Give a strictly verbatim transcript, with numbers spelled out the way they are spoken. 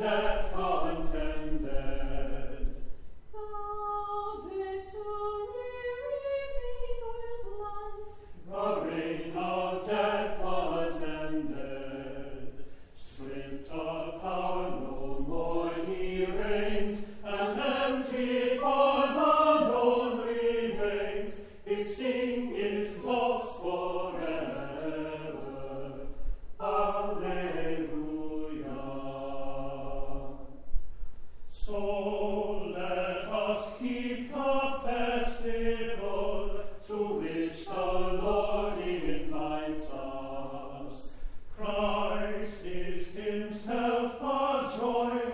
death contended. The victory reigned with life. The reign of death was ended. Stripped of power no more he reigns, and empty form alone remains. His sting is lost forever. Alleluia. So let us keep the festival to which the Lord invites us. Christ is himself the joy